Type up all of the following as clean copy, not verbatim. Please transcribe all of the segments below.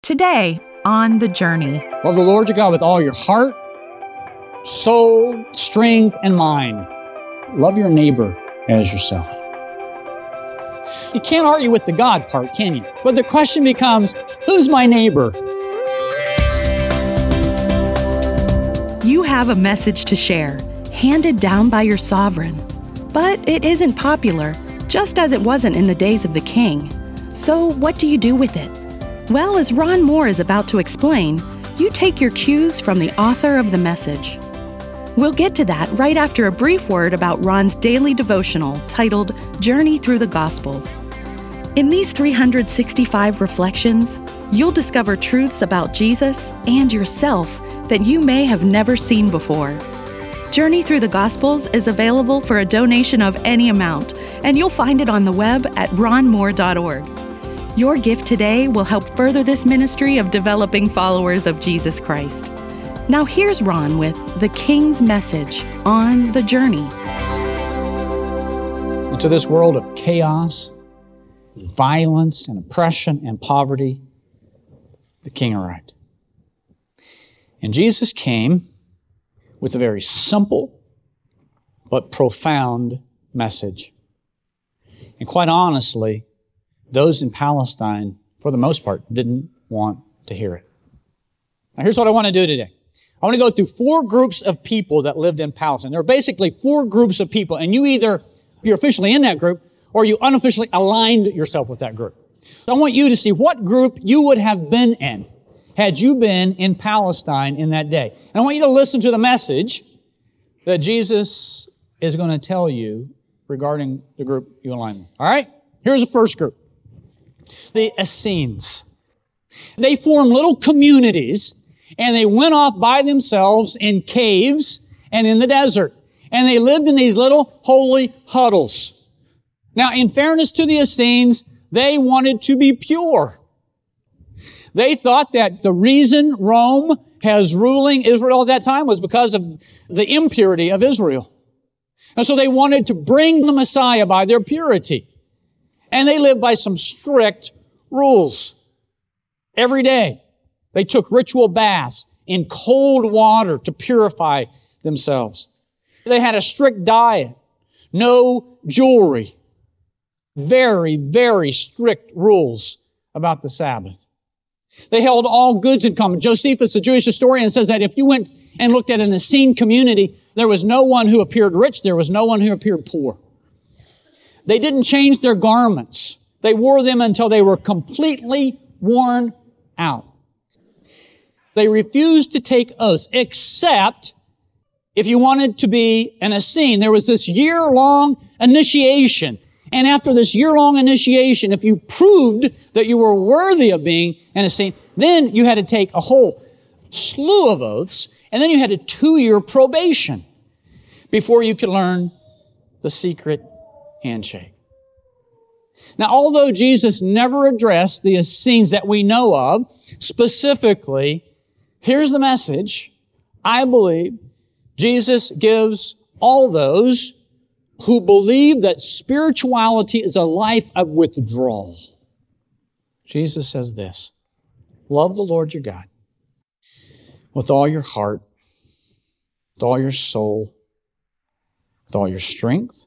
Today on The Journey. Love the Lord your God with all your heart, soul, strength, and mind. Love your neighbor as yourself. You can't argue with the God part, can you? But the question becomes, who's my neighbor? You have a message to share, handed down by your sovereign. But it isn't popular, just as it wasn't in the days of the king. So what do you do with it? Well, as Ron Moore is about to explain, you take your cues from the author of the message. We'll get to that right after a brief word about Ron's daily devotional titled Journey Through the Gospels. In these 365 reflections, you'll discover truths about Jesus and yourself that you may have never seen before. Journey Through the Gospels is available for a donation of any amount, and you'll find it on the web at ronmoore.org. Your gift today will help further this ministry of developing followers of Jesus Christ. Now here's Ron with the King's message on The Journey. Into this world of chaos, violence, and oppression and poverty, the King arrived. And Jesus came with a very simple but profound message. And quite honestly, those in Palestine, for the most part, didn't want to hear it. Now here's what I want to do today. I want to go through 4 groups of people that lived in Palestine. There are basically 4 groups of people, and you're officially in that group, or you unofficially aligned yourself with that group. So I want you to see what group you would have been in had you been in Palestine in that day. And I want you to listen to the message that Jesus is going to tell you regarding the group you align with. All right? Here's the first group. The Essenes. They formed little communities, and they went off by themselves in caves and in the desert. And they lived in these little holy huddles. Now, in fairness to the Essenes, they wanted to be pure. They thought that the reason Rome has ruling Israel at that time was because of the impurity of Israel. And so they wanted to bring the Messiah by their purity. And they lived by some strict rules. Every day, they took ritual baths in cold water to purify themselves. They had a strict diet, no jewelry, very, very strict rules about the Sabbath. They held all goods in common. Josephus, a Jewish historian, says that if you went and looked at an Essene community, there was no one who appeared rich, there was no one who appeared poor. They didn't change their garments. They wore them until they were completely worn out. They refused to take oaths, except if you wanted to be an Essene. There was this year-long initiation. And after this year-long initiation, if you proved that you were worthy of being an Essene, then you had to take a whole slew of oaths, and then you had a 2-year probation before you could learn the secret handshake. Now, although Jesus never addressed the Essenes that we know of specifically, here's the message. I believe Jesus gives all those who believe that spirituality is a life of withdrawal. Jesus says this: love the Lord your God with all your heart, with all your soul, with all your strength,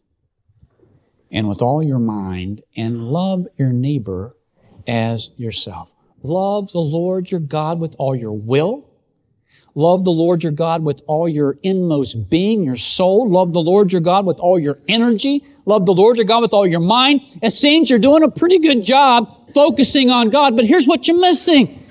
and with all your mind, and love your neighbor as yourself. Love the Lord your God with all your will. Love the Lord your God with all your inmost being, your soul. Love the Lord your God with all your energy. Love the Lord your God with all your mind. It seems you're doing a pretty good job focusing on God, but here's what you're missing.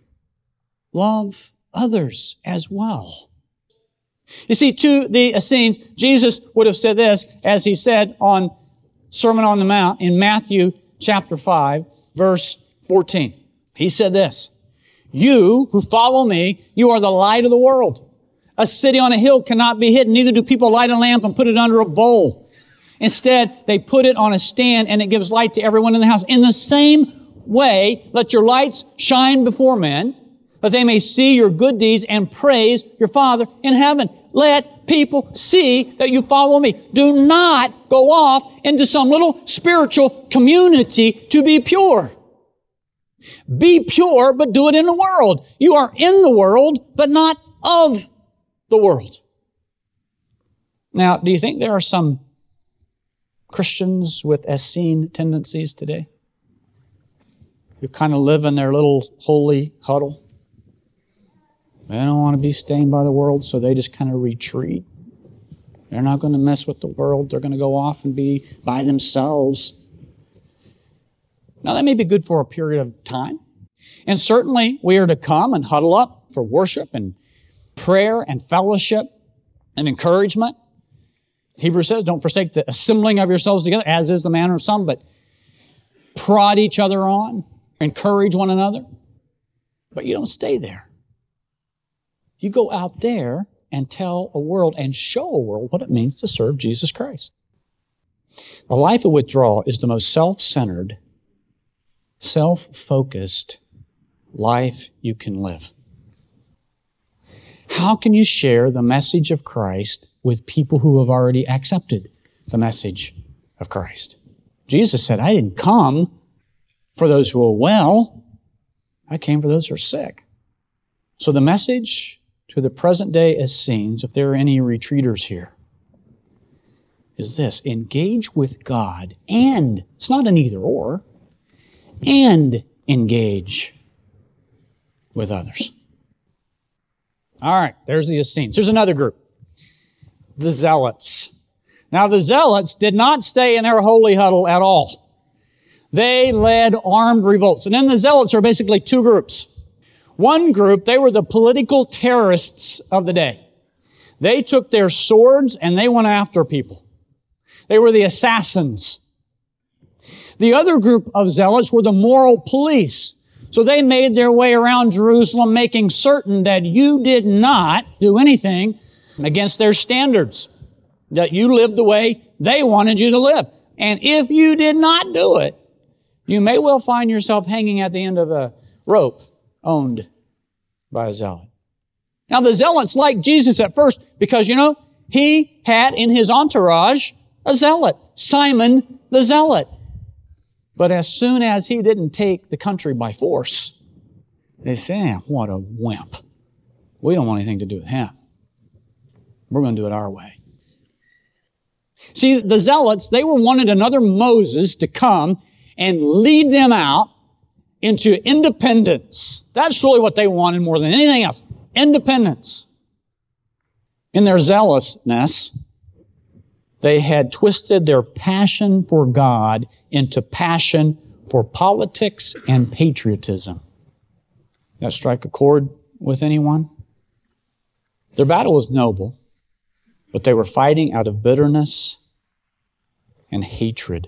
Love others as well. You see, to the Essenes, Jesus would have said this, as he said on Sermon on the Mount in Matthew chapter 5, verse 14. He said this: you who follow me, you are the light of the world. A city on a hill cannot be hidden. Neither do people light a lamp and put it under a bowl. Instead, they put it on a stand and it gives light to everyone in the house. In the same way, let your lights shine before men, that they may see your good deeds and praise your Father in heaven. Let people see that you follow me. Do not go off into some little spiritual community to be pure. Be pure, but do it in the world. You are in the world, but not of the world. Now, do you think there are some Christians with Essene tendencies today who kind of live in their little holy huddle? They don't want to be stained by the world, so they just kind of retreat. They're not going to mess with the world. They're going to go off and be by themselves. Now, that may be good for a period of time. And certainly, we are to come and huddle up for worship and prayer and fellowship and encouragement. Hebrews says, don't forsake the assembling of yourselves together, as is the manner of some, but prod each other on, encourage one another. But you don't stay there. You go out there and tell a world and show a world what it means to serve Jesus Christ. A life of withdrawal is the most self-centered, self-focused life you can live. How can you share the message of Christ with people who have already accepted the message of Christ? Jesus said, I didn't come for those who are well. I came for those who are sick. So the message to the present day Essenes, if there are any retreaters here, is this: engage with God, and it's not an either or, and engage with others. All right, there's the Essenes. Here's another group, the Zealots. Now, the Zealots did not stay in their holy huddle at all. They led armed revolts. And then the Zealots are basically two groups. One group, they were the political terrorists of the day. They took their swords and they went after people. They were the assassins. The other group of zealots were the moral police. So they made their way around Jerusalem, making certain that you did not do anything against their standards, that you lived the way they wanted you to live. And if you did not do it, you may well find yourself hanging at the end of a rope owned by a zealot. Now, the zealots liked Jesus at first because, he had in his entourage a zealot, Simon the Zealot. But as soon as he didn't take the country by force, they said, what a wimp. We don't want anything to do with him. We're going to do it our way. See, the zealots, they wanted another Moses to come and lead them out into independence. That's really what they wanted more than anything else. Independence. In their zealousness, they had twisted their passion for God into passion for politics and patriotism. That strike a chord with anyone? Their battle was noble, but they were fighting out of bitterness and hatred.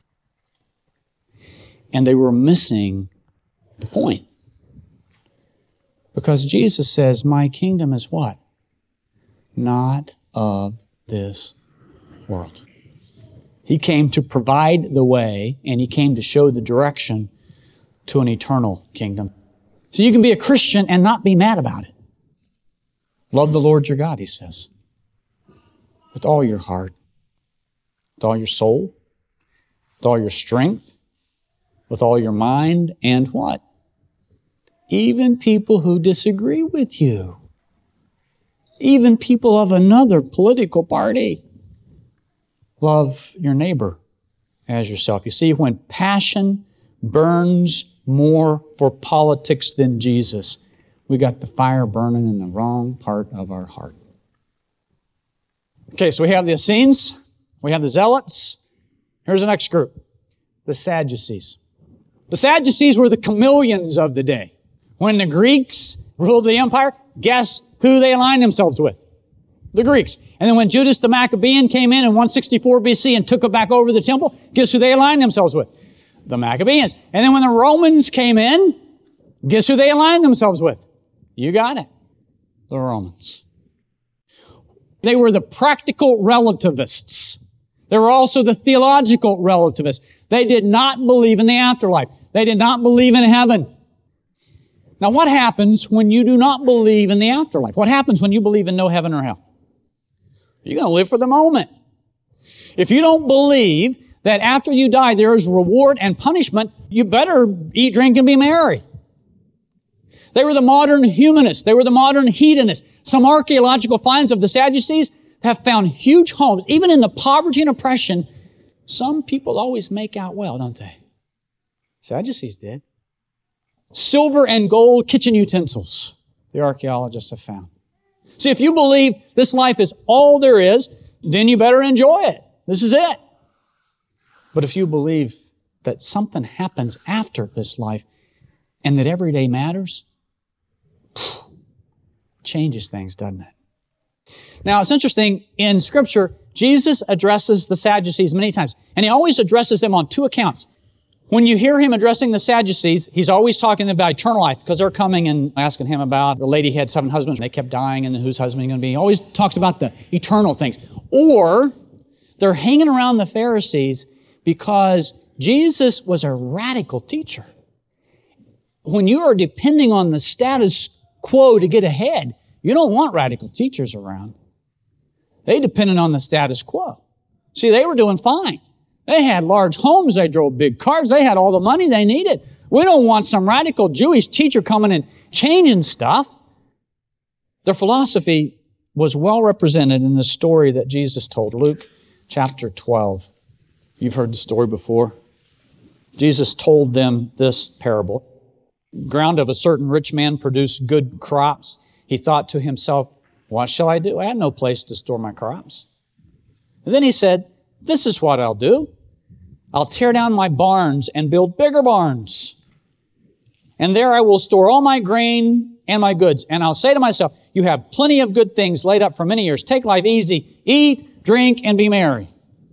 And they were missing the point. Because Jesus says, my kingdom is what? Not of this world. He came to provide the way, and He came to show the direction to an eternal kingdom. So you can be a Christian and not be mad about it. Love the Lord your God, He says, with all your heart, with all your soul, with all your strength, with all your mind, and what? Even people who disagree with you. Even people of another political party. Love your neighbor as yourself. You see, when passion burns more for politics than Jesus, we got the fire burning in the wrong part of our heart. Okay, so we have the Essenes, we have the Zealots. Here's the next group, the Sadducees. The Sadducees were the chameleons of the day. When the Greeks ruled the empire, guess who they aligned themselves with? The Greeks. And then when Judas the Maccabean came in 164 BC and took back over the temple, guess who they aligned themselves with? The Maccabeans. And then when the Romans came in, guess who they aligned themselves with? You got it. The Romans. They were the practical relativists. They were also the theological relativists. They did not believe in the afterlife. They did not believe in heaven. Now, what happens when you do not believe in the afterlife? What happens when you believe in no heaven or hell? You're going to live for the moment. If you don't believe that after you die there is reward and punishment, You better eat, drink, and be merry. They were the modern humanists. They were the modern hedonists. Some archaeological finds of the Sadducees have found huge homes. Even in the poverty and oppression, some people always make out well, don't they? Sadducees did. Silver and gold kitchen utensils, the archaeologists have found. See, if you believe this life is all there is, then you better enjoy it. This is it. But if you believe that something happens after this life and that every day matters, changes things, doesn't it? Now, it's interesting, in Scripture, Jesus addresses the Sadducees many times, and He always addresses them on two accounts. When you hear Him addressing the Sadducees, He's always talking about eternal life, because they're coming and asking Him about the lady had 7 husbands, and they kept dying, and whose husband are you going to be? He always talks about the eternal things. Or they're hanging around the Pharisees because Jesus was a radical teacher. When you are depending on the status quo to get ahead, you don't want radical teachers around. They depended on the status quo. See, they were doing fine. They had large homes. They drove big cars. They had all the money they needed. We don't want some radical Jewish teacher coming and changing stuff. Their philosophy was well represented in the story that Jesus told. Luke chapter 12. You've heard the story before. Jesus told them this parable. Ground of a certain rich man produced good crops. He thought to himself, what shall I do? I have no place to store my crops. And then he said, this is what I'll do. I'll tear down my barns and build bigger barns. And there I will store all my grain and my goods. And I'll say to myself, you have plenty of good things laid up for many years. Take life easy. Eat, drink, and be merry.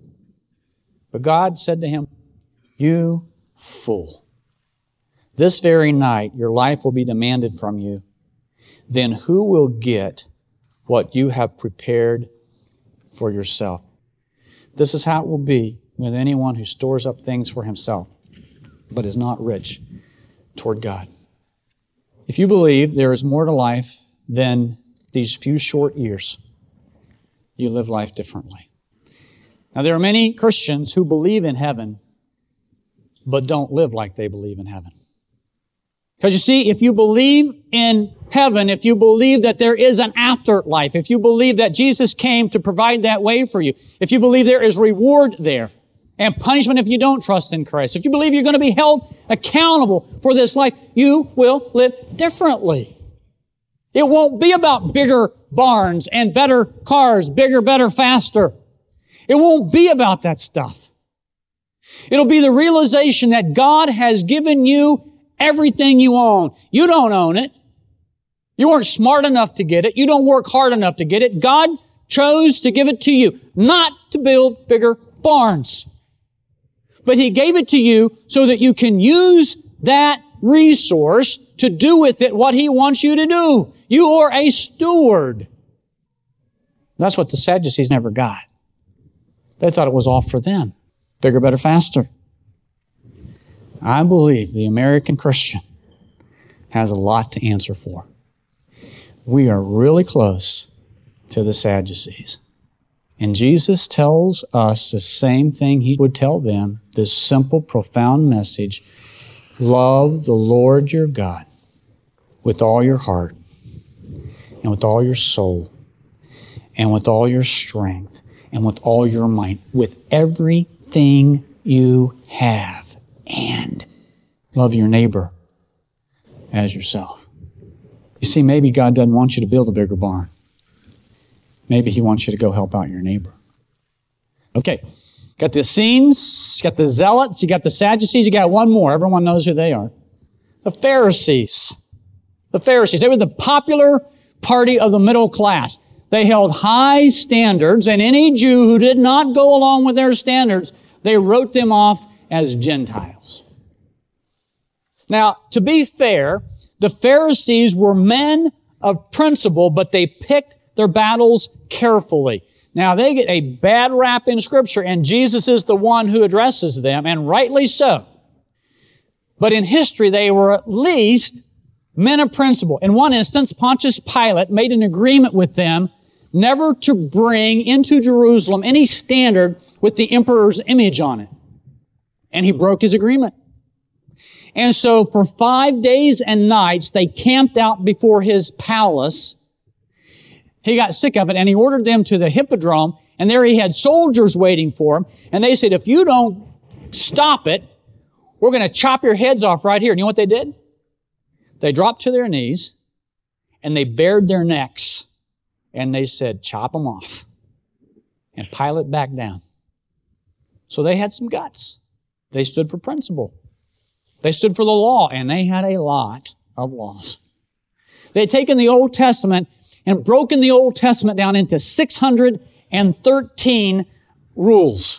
But God said to him, you fool. This very night your life will be demanded from you. Then who will get what you have prepared for yourself? This is how it will be with anyone who stores up things for himself, but is not rich toward God. If you believe there is more to life than these few short years, you live life differently. Now, there are many Christians who believe in heaven, but don't live like they believe in heaven. Because you see, if you believe in heaven, if you believe that there is an afterlife, if you believe that Jesus came to provide that way for you, if you believe there is reward there and punishment if you don't trust in Christ, if you believe you're going to be held accountable for this life, you will live differently. It won't be about bigger barns and better cars, bigger, better, faster. It won't be about that stuff. It'll be the realization that God has given you everything you own. You don't own it. You weren't smart enough to get it. You don't work hard enough to get it. God chose to give it to you, not to build bigger barns. But He gave it to you so that you can use that resource to do with it what He wants you to do. You are a steward. That's what the Sadducees never got. They thought it was all for them. Bigger, better, faster. I believe the American Christian has a lot to answer for. We are really close to the Sadducees. And Jesus tells us the same thing He would tell them, this simple, profound message. Love the Lord your God with all your heart and with all your soul and with all your strength and with all your might, with everything you have. And love your neighbor as yourself. You see, maybe God doesn't want you to build a bigger barn. Maybe He wants you to go help out your neighbor. Okay, got the Essenes, got the Zealots, you got the Sadducees, you got one more. Everyone knows who they are. The Pharisees. The Pharisees, they were the popular party of the middle class. They held high standards, and any Jew who did not go along with their standards, they wrote them off as Gentiles. Now, to be fair, the Pharisees were men of principle, but they picked their battles carefully. Now, they get a bad rap in Scripture, and Jesus is the one who addresses them, and rightly so. But in history, they were at least men of principle. In one instance, Pontius Pilate made an agreement with them never to bring into Jerusalem any standard with the emperor's image on it. And he broke his agreement. And so for 5 days and nights, they camped out before his palace. He got sick of it, and he ordered them to the hippodrome, and there he had soldiers waiting for him. And they said, if you don't stop it, we're going to chop your heads off right here. And you know what they did? They dropped to their knees, and they bared their necks, and they said, chop them off. And Pilate backed down. So they had some guts. They stood for principle. They stood for the law, and they had a lot of laws. They had taken the Old Testament and broken the Old Testament down into 613 rules.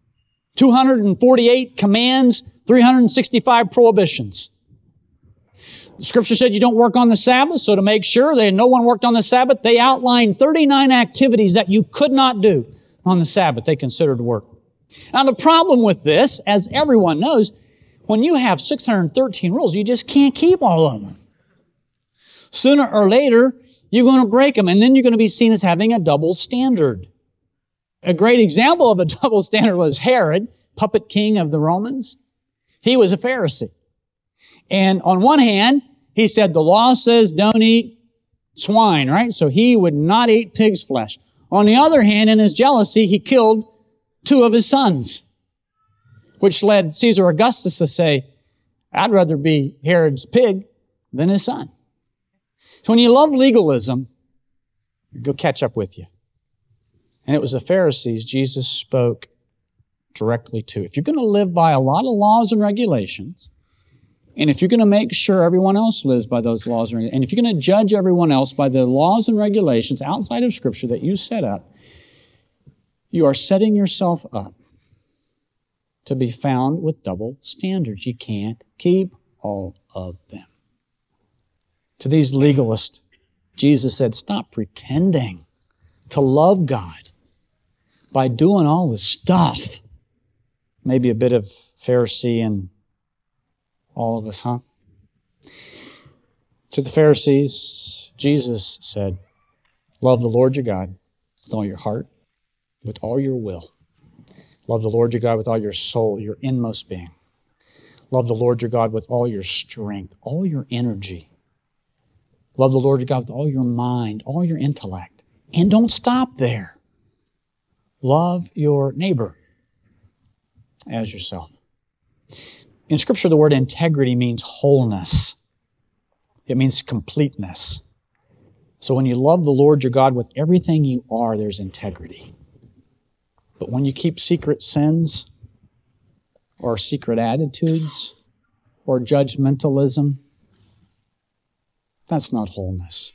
248 commands, 365 prohibitions. The Scripture said you don't work on the Sabbath, so to make sure that no one worked on the Sabbath, they outlined 39 activities that you could not do on the Sabbath they considered work. Now the problem with this, as everyone knows, when you have 613 rules, you just can't keep all of them. Sooner or later, you're going to break them, and then you're going to be seen as having a double standard. A great example of a double standard was Herod, puppet king of the Romans. He was a Pharisee. And on one hand, he said the law says don't eat swine, right? So he would not eat pig's flesh. On the other hand, in his jealousy, he killed 2 of his sons, which led Caesar Augustus to say, I'd rather be Herod's pig than his son. So when you love legalism, it'll catch up with you. And it was the Pharisees Jesus spoke directly to. If you're going to live by a lot of laws and regulations, and if you're going to make sure everyone else lives by those laws, and if you're going to judge everyone else by the laws and regulations outside of Scripture that you set up, you are setting yourself up to be found with double standards. You can't keep all of them. To these legalists, Jesus said, stop pretending to love God by doing all the stuff. Maybe a bit of Pharisee in all of us, huh? To the Pharisees, Jesus said, love the Lord your God with all your heart, with all your will. Love the Lord your God with all your soul, your inmost being. Love the Lord your God with all your strength, all your energy. Love the Lord your God with all your mind, all your intellect. And don't stop there. Love your neighbor as yourself. In Scripture, the word integrity means wholeness. It means completeness. So when you love the Lord your God with everything you are, there's integrity. But when you keep secret sins, or secret attitudes, or judgmentalism, that's not wholeness.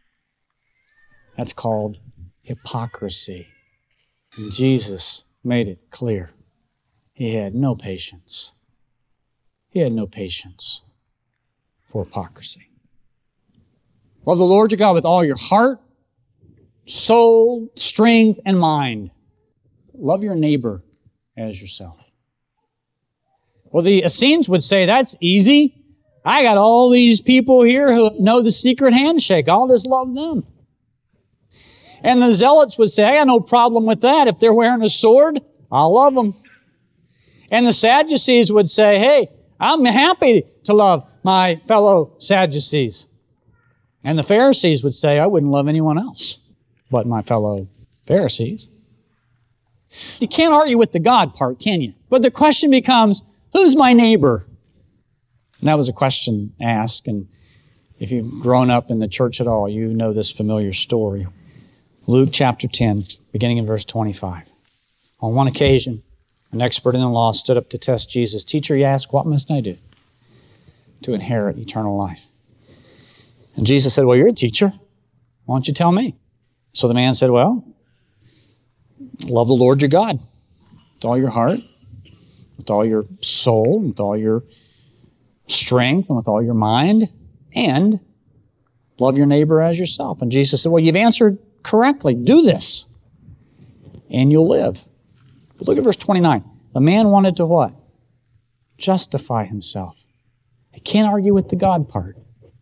That's called hypocrisy. And Jesus made it clear. He had no patience. He had no patience for hypocrisy. Love the Lord your God with all your heart, soul, strength, and mind. Love your neighbor as yourself. Well, the Essenes would say, that's easy. I got all these people here who know the secret handshake. I'll just love them. And the Zealots would say, I got no problem with that. If they're wearing a sword, I'll love them. And the Sadducees would say, hey, I'm happy to love my fellow Sadducees. And the Pharisees would say, I wouldn't love anyone else but my fellow Pharisees. You can't argue with the God part, can you? But the question becomes, who's my neighbor? And that was a question asked, and if you've grown up in the church at all, you know this familiar story. Luke chapter 10, beginning in verse 25. On one occasion, an expert in the law stood up to test Jesus. Teacher, he asked, what must I do to inherit eternal life? And Jesus said, well, you're a teacher. Why don't you tell me? So the man said, well, love the Lord your God with all your heart, with all your soul, with all your strength, and with all your mind, and love your neighbor as yourself. And Jesus said, well, you've answered correctly. Do this, and you'll live. But look at verse 29. The man wanted to what? Justify himself. I can't argue with the God part.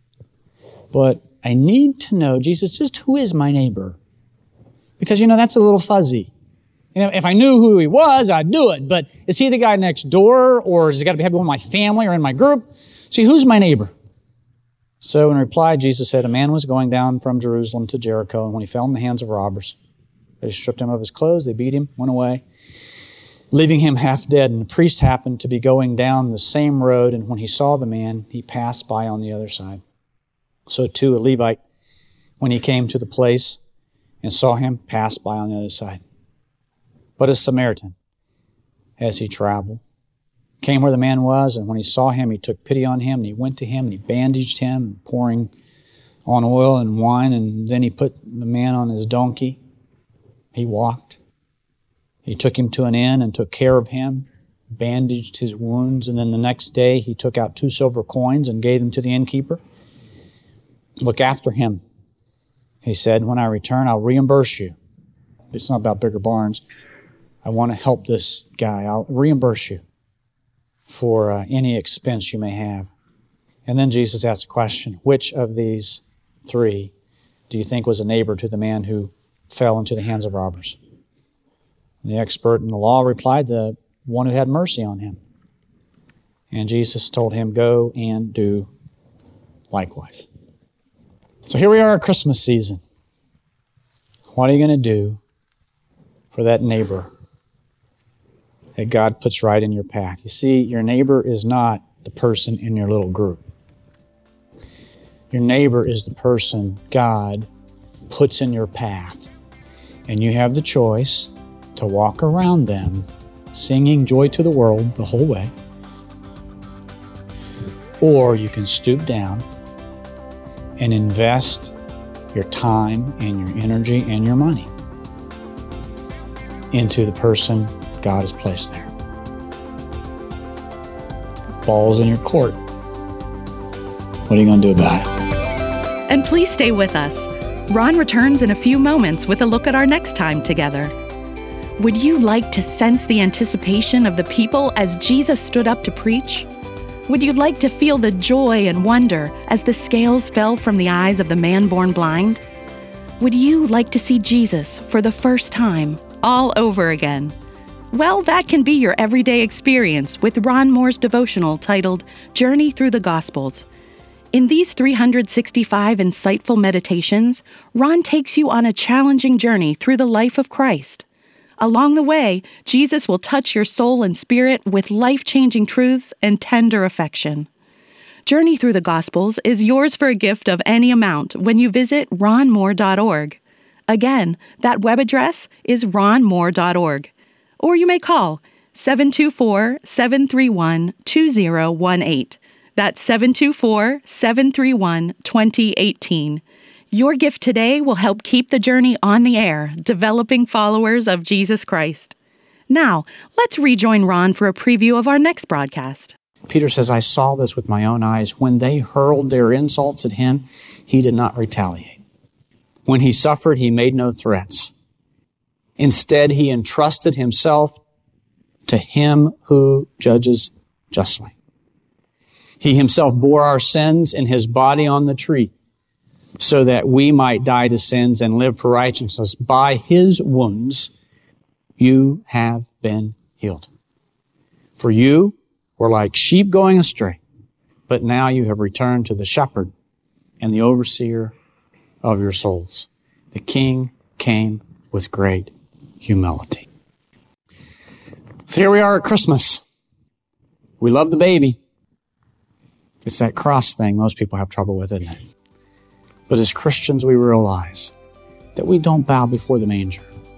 But I need to know, Jesus, just who is my neighbor? Because, that's a little fuzzy. If I knew who he was, I'd do it. But is he the guy next door, or has he got to be in my family or in my group? See, who's my neighbor? So in reply, Jesus said, a man was going down from Jerusalem to Jericho, and when he fell in the hands of robbers, they stripped him of his clothes, they beat him, went away, leaving him half dead. And the priest happened to be going down the same road, and when he saw the man, he passed by on the other side. So too a Levite, when he came to the place and saw him, passed by on the other side. But a Samaritan, as he traveled, came where the man was, and when he saw him, he took pity on him, and he went to him, and he bandaged him, pouring on oil and wine, and then he put the man on his donkey. He walked. He took him to an inn and took care of him, bandaged his wounds, and then the next day he took out 2 silver coins and gave them to the innkeeper. Look after him, he said. When I return, I'll reimburse you. It's not about bigger barns. I want to help this guy. I'll reimburse you for any expense you may have. And then Jesus asked a question, which of these 3 do you think was a neighbor to the man who fell into the hands of robbers? And the expert in the law replied, the one who had mercy on him. And Jesus told him, go and do likewise. So here we are at Christmas season. What are you going to do for that neighbor that God puts right in your path? You see, your neighbor is not the person in your little group. Your neighbor is the person God puts in your path. And you have the choice to walk around them singing Joy to the World the whole way. Or you can stoop down and invest your time and your energy and your money into the person God has placed there. Ball's in your court. What are you going to do about it? And please stay with us. Ron returns in a few moments with a look at our next time together. Would you like to sense the anticipation of the people as Jesus stood up to preach? Would you like to feel the joy and wonder as the scales fell from the eyes of the man born blind? Would you like to see Jesus for the first time all over again? Well, that can be your everyday experience with Ron Moore's devotional titled Journey Through the Gospels. In these 365 insightful meditations, Ron takes you on a challenging journey through the life of Christ. Along the way, Jesus will touch your soul and spirit with life-changing truths and tender affection. Journey Through the Gospels is yours for a gift of any amount when you visit ronmoore.org. Again, that web address is ronmoore.org. Or you may call 724-731-2018. That's 724-731-2018. Your gift today will help keep the journey on the air, developing followers of Jesus Christ. Now, let's rejoin Ron for a preview of our next broadcast. Peter says, I saw this with my own eyes. When they hurled their insults at him, he did not retaliate. When he suffered, he made no threats. Instead, he entrusted himself to him who judges justly. He himself bore our sins in his body on the tree, so that we might die to sins and live for righteousness. By his wounds, you have been healed. For you were like sheep going astray, but now you have returned to the shepherd and the overseer of your souls. The King came with great humility. So here we are at Christmas. We love the baby. It's that cross thing most people have trouble with, isn't it? But as Christians, we realize that we don't bow before the manger.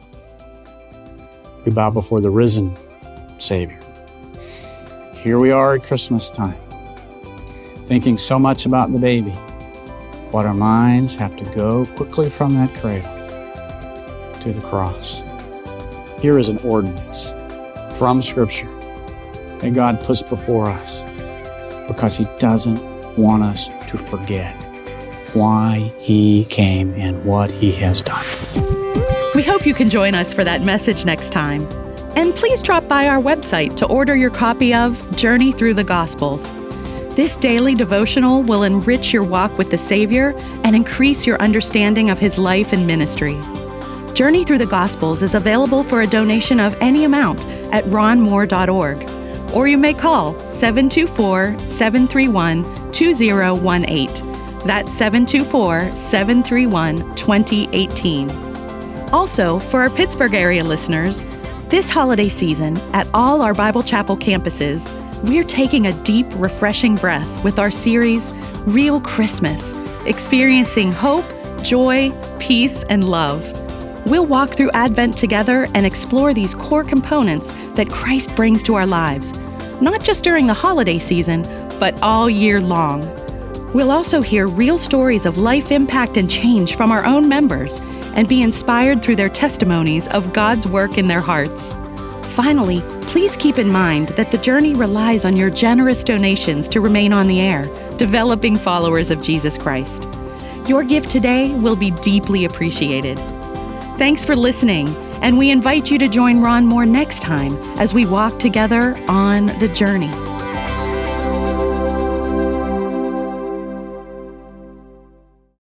We bow before the risen Savior. Here we are at Christmas time, thinking so much about the baby, but our minds have to go quickly from that cradle to the cross. Here is an ordinance from Scripture that God puts before us because He doesn't want us to forget why He came and what He has done. We hope you can join us for that message next time. And please drop by our website to order your copy of Journey Through the Gospels. This daily devotional will enrich your walk with the Savior and increase your understanding of His life and ministry. Journey Through the Gospels is available for a donation of any amount at ronmoore.org, or you may call 724-731-2018. That's 724-731-2018. Also, for our Pittsburgh area listeners, this holiday season at all our Bible Chapel campuses, we're taking a deep, refreshing breath with our series, Real Christmas, experiencing hope, joy, peace, and love. We'll walk through Advent together and explore these core components that Christ brings to our lives, not just during the holiday season, but all year long. We'll also hear real stories of life impact and change from our own members and be inspired through their testimonies of God's work in their hearts. Finally, please keep in mind that the journey relies on your generous donations to remain on the air, developing followers of Jesus Christ. Your gift today will be deeply appreciated. Thanks for listening, and we invite you to join Ron Moore next time as we walk together on the journey.